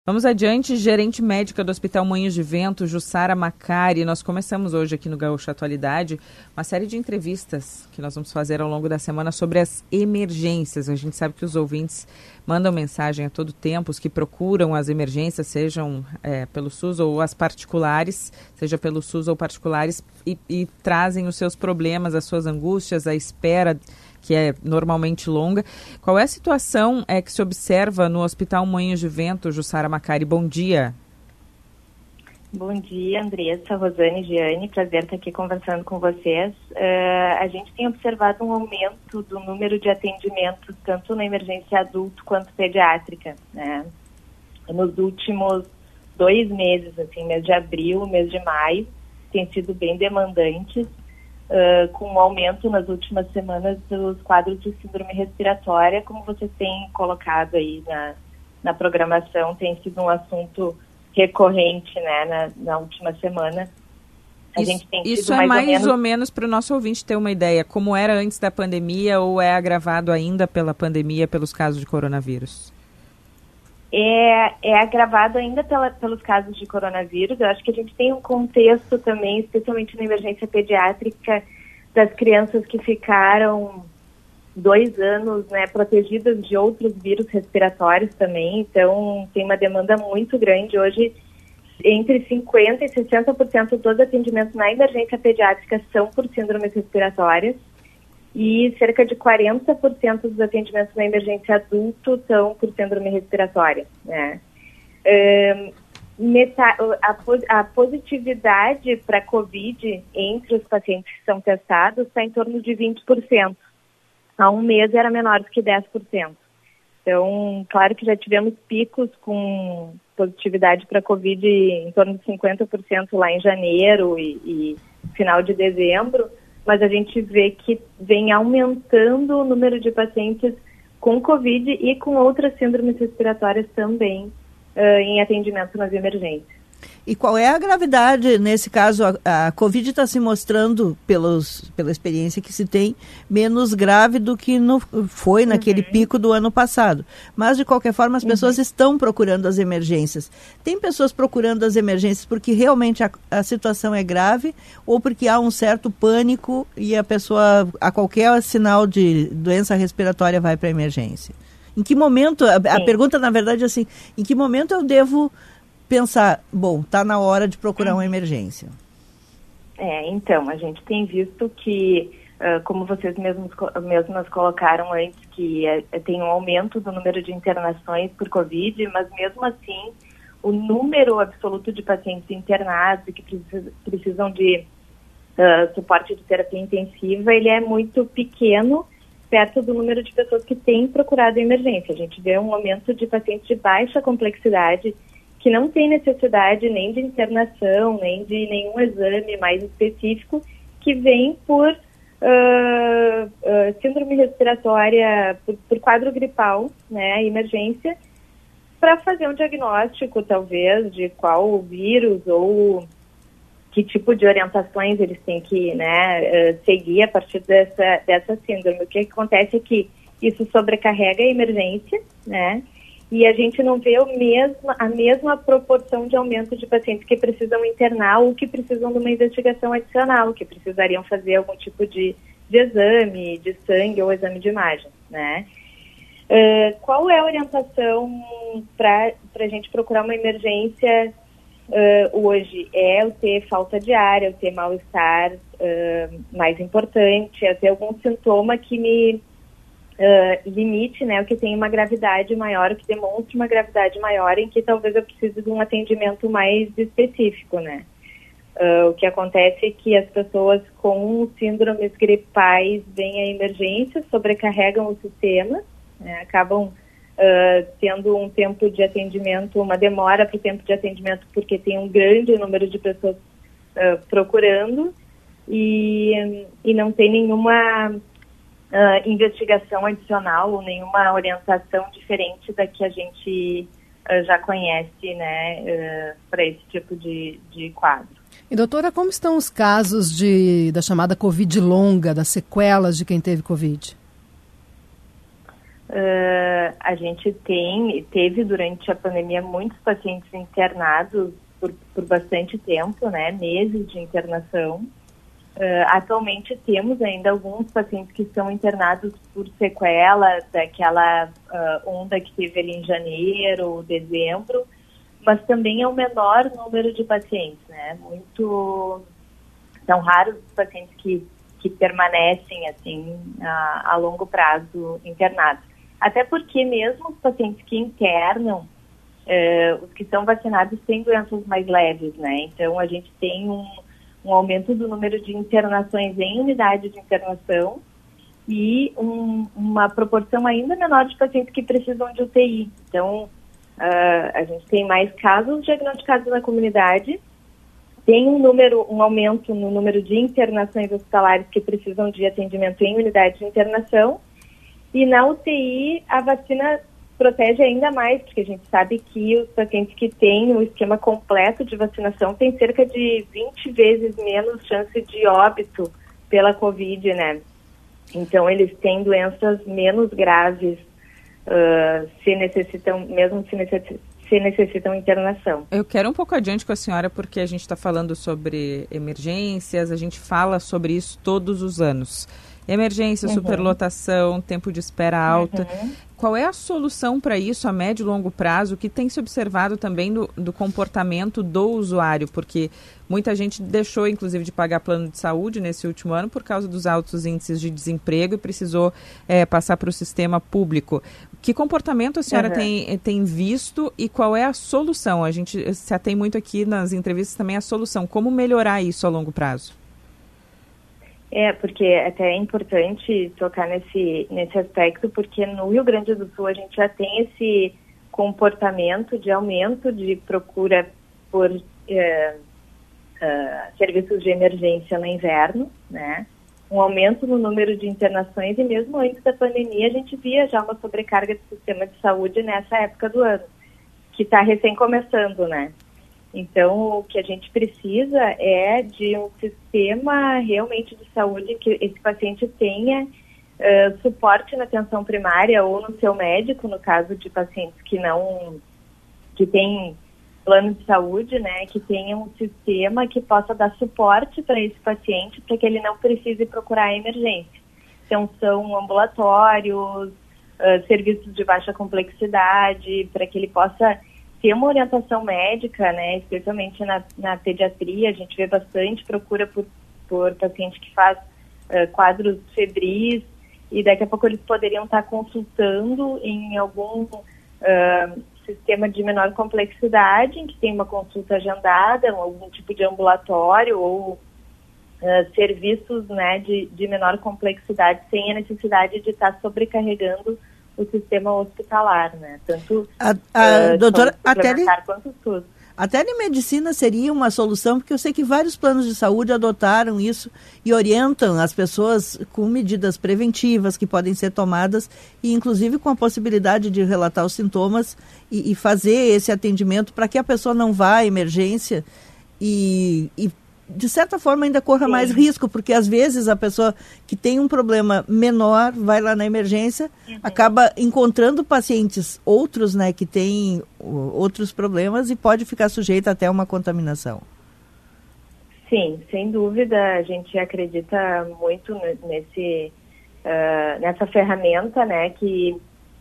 Vamos adiante, gerente médica do Hospital Moinhos de Vento, Jussara Macari. Nós começamos hoje aqui no Gaúcho Atualidade uma série de entrevistas que nós vamos fazer ao longo da semana sobre as emergências. A gente sabe que os ouvintes mandam mensagem a todo tempo, os que procuram as emergências, sejam pelo SUS ou as particulares, seja pelo SUS ou particulares, e trazem os seus problemas, as suas angústias, a espera que é normalmente longa. Qual é a situação que se observa no Hospital Moinhos de Vento, Jussara Macari? Bom dia. Bom dia, Andressa, Rosane, Giane. Prazer estar aqui conversando com vocês. A gente tem observado um aumento do número de atendimentos, tanto na emergência adulto quanto pediátrica, né? Nos últimos 2 meses, assim, mês de abril, mês de maio, tem sido bem demandantes. Com um aumento nas últimas semanas dos quadros de síndrome respiratória, como vocês têm colocado aí na programação, tem sido um assunto recorrente, né, na última semana. Isso é mais ou menos para o nosso ouvinte ter uma ideia, como era antes da pandemia ou é agravado ainda pela pandemia, pelos casos de coronavírus? É agravado ainda pelos casos de coronavírus. Eu acho que a gente tem um contexto também, especialmente na emergência pediátrica, das crianças que ficaram 2 anos, né, protegidas de outros vírus respiratórios também. Então, tem uma demanda muito grande. Hoje, entre 50% e 60% dos atendimentos na emergência pediátrica são por síndromes respiratórias. E cerca de 40% dos atendimentos na emergência adulto são por síndrome respiratória, né? A positividade para COVID entre os pacientes que são testados está em torno de 20%. Há um mês era menor do que 10%. Então, claro que já tivemos picos com positividade para COVID em torno de 50% lá em janeiro e final de dezembro, mas a gente vê que vem aumentando o número de pacientes com COVID e com outras síndromes respiratórias também em atendimento nas emergências. E qual é a gravidade? Nesse caso, a COVID está se mostrando, pela experiência que se tem, menos grave do que foi naquele pico do ano passado. Mas, de qualquer forma, as pessoas estão procurando as emergências. Tem pessoas procurando as emergências porque realmente a situação é grave ou porque há um certo pânico e a pessoa, a qualquer sinal de doença respiratória, vai para a emergência? Em que momento, a pergunta, na verdade, é assim, em que momento eu devo pensar, bom, está na hora de procurar uma emergência? Então, a gente tem visto que, como vocês mesmas colocaram antes, que tem um aumento do número de internações por Covid, mas mesmo assim, o número absoluto de pacientes internados e que precisam de suporte de terapia intensiva, ele é muito pequeno, perto do número de pessoas que têm procurado a emergência. A gente vê um aumento de pacientes de baixa complexidade, que não tem necessidade nem de internação, nem de nenhum exame mais específico, que vem por síndrome respiratória, por quadro gripal, né, emergência, para fazer um diagnóstico, talvez, de qual vírus ou que tipo de orientações eles têm que, né, seguir a partir dessa síndrome. O que acontece é que isso sobrecarrega a emergência, né, e a gente não vê a mesma proporção de aumento de pacientes que precisam internar ou que precisam de uma investigação adicional, que precisariam fazer algum tipo de exame de sangue ou exame de imagem, né? Qual é a orientação para a gente procurar uma emergência hoje? É o ter falta de ar, é o ter mal-estar mais importante, é ter algum sintoma que me limite, né, o que tem uma gravidade maior, o que demonstre uma gravidade maior, em que talvez eu precise de um atendimento mais específico, né. O que acontece é que as pessoas com síndromes gripais vêm à emergência, sobrecarregam o sistema, né, acabam tendo um tempo de atendimento, uma demora para o tempo de atendimento, porque tem um grande número de pessoas procurando e não tem nenhuma investigação adicional ou nenhuma orientação diferente da que a gente já conhece, né, para esse tipo de quadro. E, doutora, como estão os casos da chamada Covid longa, das sequelas de quem teve Covid? a gente teve durante a pandemia muitos pacientes internados por bastante tempo, né, meses de internação. Atualmente temos ainda alguns pacientes que são internados por sequela daquela onda que teve ali em janeiro, dezembro, mas também é o menor número de pacientes, né? São raros os pacientes que permanecem assim a longo prazo internados. Até porque mesmo os pacientes que internam, os que são vacinados têm doenças mais leves, né? Então a gente tem um aumento do número de internações em unidade de internação e uma proporção ainda menor de pacientes que precisam de UTI. Então, a gente tem mais casos diagnosticados na comunidade, tem um aumento no número de internações hospitalares que precisam de atendimento em unidade de internação, e na UTI a vacina protege ainda mais, porque a gente sabe que os pacientes que têm o esquema completo de vacinação têm cerca de 20 vezes menos chance de óbito pela Covid, né? Então, eles têm doenças menos graves, se necessitam internação. Eu quero um pouco adiante com a senhora, porque a gente está falando sobre emergências, a gente fala sobre isso todos os anos. Emergência, superlotação, tempo de espera alta. Qual é a solução para isso a médio e longo prazo, que tem se observado também do comportamento do usuário? Porque muita gente deixou, inclusive, de pagar plano de saúde nesse último ano por causa dos altos índices de desemprego e precisou passar para o sistema público. Que comportamento a senhora tem visto e qual é a solução? A gente se atém muito aqui nas entrevistas também a solução. Como melhorar isso a longo prazo? Porque até é importante tocar nesse aspecto, porque no Rio Grande do Sul a gente já tem esse comportamento de aumento de procura por serviços de emergência no inverno, né? Um aumento no número de internações, e mesmo antes da pandemia a gente via já uma sobrecarga do sistema de saúde nessa época do ano, que está recém começando, né? Então, o que a gente precisa é de um sistema realmente de saúde que esse paciente tenha suporte na atenção primária ou no seu médico, no caso de pacientes que têm plano de saúde, né, que tenha um sistema que possa dar suporte para esse paciente, para que ele não precise procurar a emergência. Então, são ambulatórios, serviços de baixa complexidade, para que ele possa ter uma orientação médica, né, especialmente na pediatria. A gente vê bastante procura por paciente que faz quadros febris, e daqui a pouco eles poderiam estar consultando em algum sistema de menor complexidade, em que tem uma consulta agendada, algum tipo de ambulatório ou serviços, né, de menor complexidade, sem a necessidade de estar sobrecarregando o sistema hospitalar, né? Tanto doutora, quanto tudo. A telemedicina seria uma solução, porque eu sei que vários planos de saúde adotaram isso e orientam as pessoas com medidas preventivas que podem ser tomadas, e inclusive com a possibilidade de relatar os sintomas e fazer esse atendimento para que a pessoa não vá à emergência e de certa forma ainda corra mais risco, porque às vezes a pessoa que tem um problema menor vai lá na emergência, acaba encontrando pacientes outros, né, que têm outros problemas, e pode ficar sujeita até a uma contaminação. Sim, sem dúvida, a gente acredita muito nessa ferramenta, né, que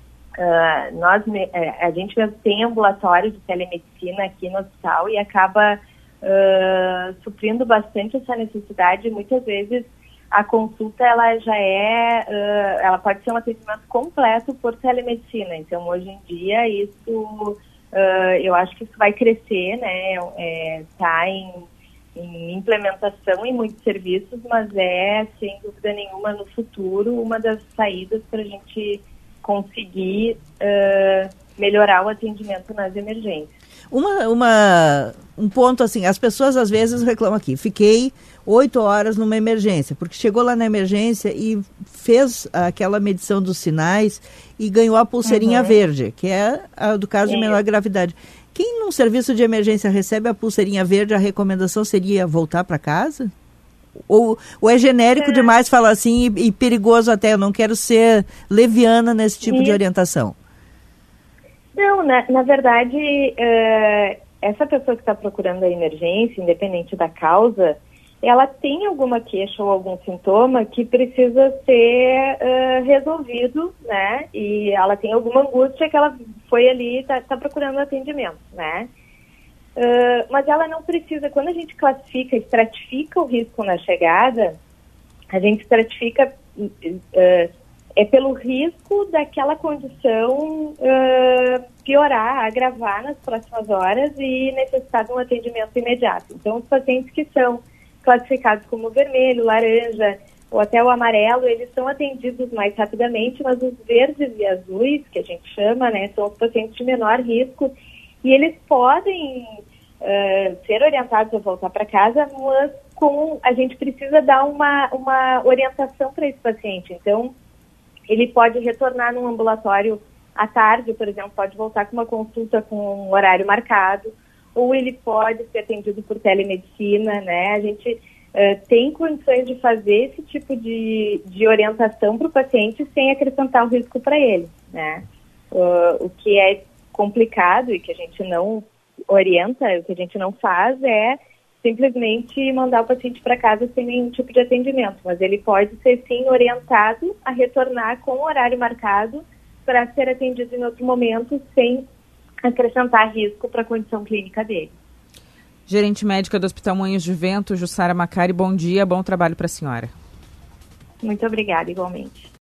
a gente tem ambulatório de telemedicina aqui no hospital e acaba suprindo bastante essa necessidade. Muitas vezes a consulta ela pode ser um atendimento completo por telemedicina. Então, hoje em dia, isso eu acho que isso vai crescer, né? Está em implementação em muitos serviços, mas sem dúvida nenhuma, no futuro, uma das saídas para a gente conseguir melhorar o atendimento nas emergências. Um ponto assim, as pessoas às vezes reclamam aqui, fiquei 8 horas numa emergência, porque chegou lá na emergência e fez aquela medição dos sinais e ganhou a pulseirinha verde, que é a do caso de menor gravidade. Quem num serviço de emergência recebe a pulseirinha verde, a recomendação seria voltar para casa? Ou é genérico demais falar assim e perigoso até? Eu não quero ser leviana nesse tipo de orientação. Não, na verdade, essa pessoa que está procurando a emergência, independente da causa, ela tem alguma queixa ou algum sintoma que precisa ser resolvido, né? E ela tem alguma angústia que ela foi ali e está procurando atendimento, né? Mas ela não precisa, quando a gente classifica, estratifica o risco na chegada, a gente estratifica pelo risco daquela condição piorar, agravar nas próximas horas e necessitar de um atendimento imediato. Então, os pacientes que são classificados como vermelho, laranja ou até o amarelo, eles são atendidos mais rapidamente, mas os verdes e azuis, que a gente chama, né, são os pacientes de menor risco e eles podem ser orientados a voltar para casa, mas a gente precisa dar uma orientação para esse paciente. Então, ele pode retornar num ambulatório à tarde, por exemplo, pode voltar com uma consulta com um horário marcado, ou ele pode ser atendido por telemedicina, né? A gente tem condições de fazer esse tipo de orientação para o paciente sem acrescentar o risco para ele, né? O que é complicado e que a gente não orienta, o que a gente não faz é simplesmente mandar o paciente para casa sem nenhum tipo de atendimento, mas ele pode ser sim orientado a retornar com o horário marcado para ser atendido em outro momento sem acrescentar risco para a condição clínica dele. Gerente médica do Hospital Moinhos de Vento, Jussara Macari, bom dia, bom trabalho para a senhora. Muito obrigada, igualmente.